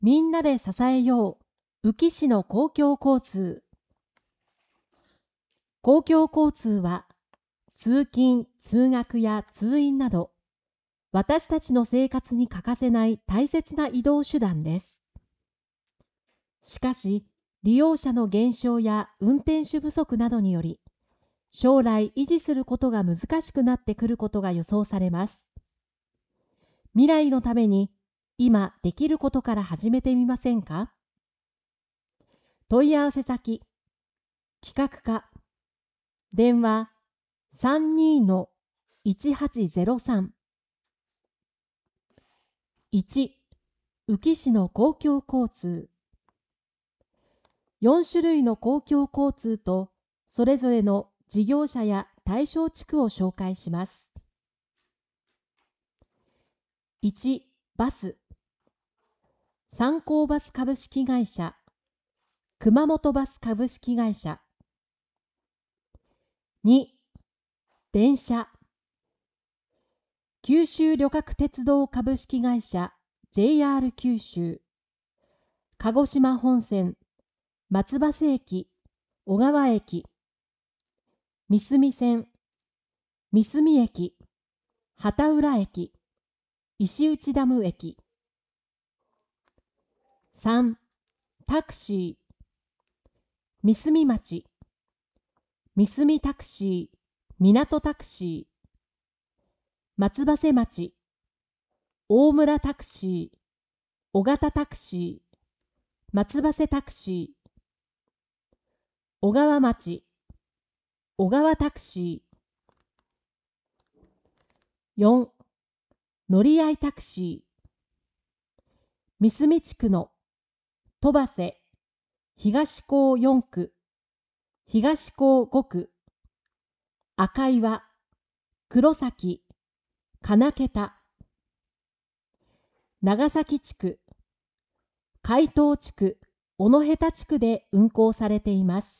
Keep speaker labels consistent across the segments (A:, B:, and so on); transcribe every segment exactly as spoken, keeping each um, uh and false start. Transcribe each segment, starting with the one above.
A: みんなで支えよう宇城市の公共交通。公共交通は通勤・通学や通院など私たちの生活に欠かせない大切な移動手段です。しかし、利用者の減少や運転手不足などにより、将来維持することが難しくなってくることが予想されます。未来のために今できることから始めてみませんか？問い合わせ先、企画課、電話 さんにーのいちはちゼロさん。いち、宇城市の公共交通。よん種類の公共交通とそれぞれの事業者や対象地区を紹介します。いち、バス。三幸バス株式会社、熊本バス株式会社。に、電車。九州旅客鉄道株式会社 ジェイアール 九州、鹿児島本線、松葉瀬駅、小川駅、三角線、三角駅、畑浦駅、石内ダム駅。さん、タクシー。三角町、三角タクシー、港タクシー。松葉瀬町、大村タクシー、小型タクシー、松葉瀬タクシー。小川町、小川タクシー。よん、乗り合いタクシー。三角地区の戸羽瀬、東港よん区、東港ご区、赤岩、黒崎、金桁。長崎地区、海東地区、小野下地区で運行されています。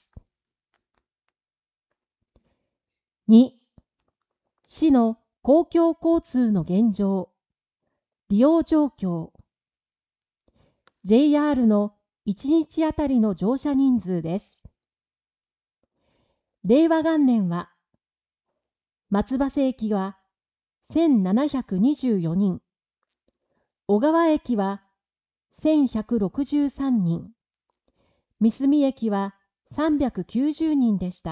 A: に、市の公共交通の現状、利用状況。ジェイアール のいちにちあたりの乗車人数です。令和元年は、松葉瀬駅はせんななひゃくにじゅうよにん、小川駅はせんひゃくろくじゅうさんにん、三角駅はさんびゃくきゅうじゅうにんでした。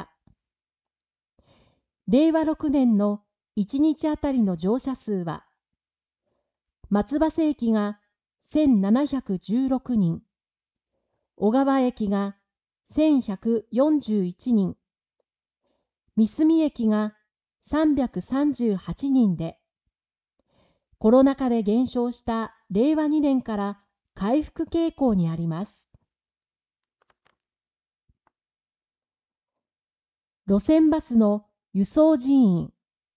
A: 令和ろくねんのいちにちあたりの乗車数は、松葉瀬駅がせんななひゃくじゅうろくにん、小川駅がせんひゃくよんじゅういちにん、三角駅がさんびゃくさんじゅうはちにんで、コロナ禍で減少した令和にねんから回復傾向にあります。路線バスの輸送人員。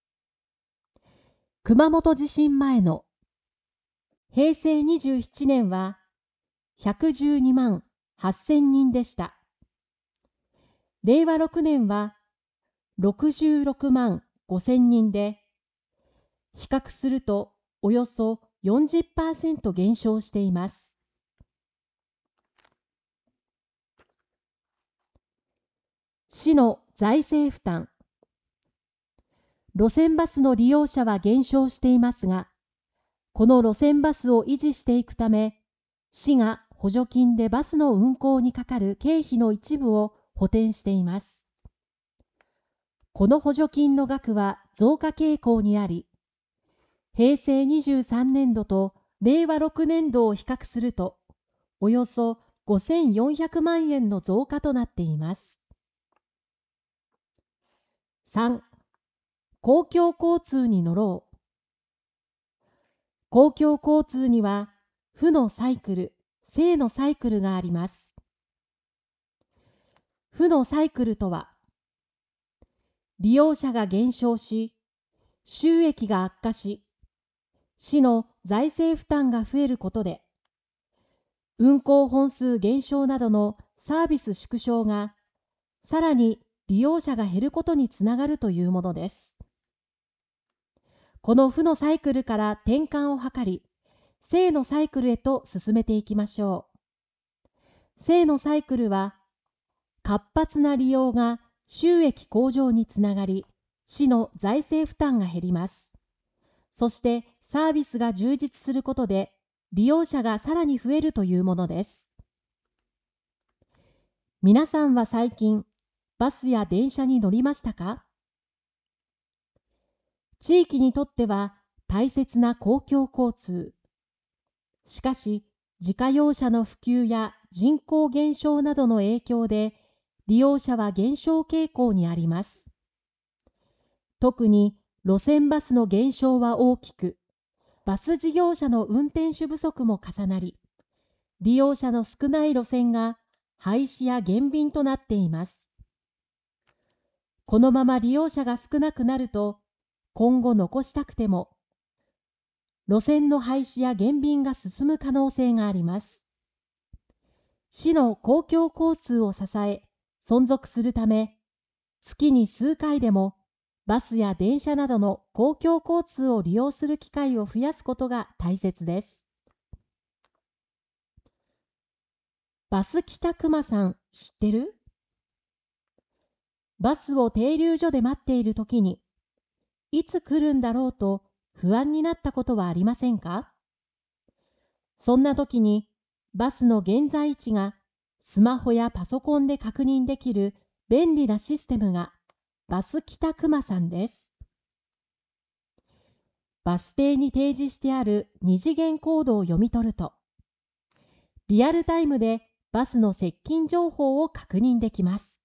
A: 熊本地震前のへいせいにじゅうななねんはひゃくじゅうにまんはっせんにんでした。令和ろくねんはろくじゅうろくまんごせんにんで、比較するとおよそ よんじゅっパーセント 減少しています。市の財政負担。路線バスの利用者は減少していますが、この路線バスを維持していくため、市が補助金でバスの運行にかかる経費の一部を補填しています。この補助金の額は増加傾向にあり、へいせいにじゅうさんねんどと令和ろくねんどを比較すると、およそごせんよんひゃくまんえんの増加となっています。さん、公共交通に乗ろう。公共交通には負のサイクル、正のサイクルがあります。負のサイクルとは、利用者が減少し、収益が悪化し、市の財政負担が増えることで、運行本数減少などのサービス縮小が、さらに利用者が減ることにつながるというものです。この負のサイクルから転換を図り、 正のサイクルへと進めていきましょう。正のサイクルは、活発な利用が収益向上につながり、市の財政負担が減ります。そしてサービスが充実することで、利用者がさらに増えるというものです。皆さんは最近、バスや電車に乗りましたか？地域にとっては大切な公共交通。しかし、自家用車の普及や人口減少などの影響で、利用者は減少傾向にあります。特に路線バスの減少は大きく、バス事業者の運転手不足も重なり、利用者の少ない路線が廃止や減便となっています。このまま利用者が少なくなると、今後残したくても、路線の廃止や減便が進む可能性があります。市の公共交通を支え、存続するため、月に数回でもバスや電車などの公共交通を利用する機会を増やすことが大切です。バス北くまさん知ってる？バスを停留所で待っているときに、いつ来るんだろうと不安になったことはありませんか？そんなときに、バスの現在位置がスマホやパソコンで確認できる便利なシステムがバス北くまさんです。バス停に提示してある二次元コードを読み取ると、リアルタイムでバスの接近情報を確認できます。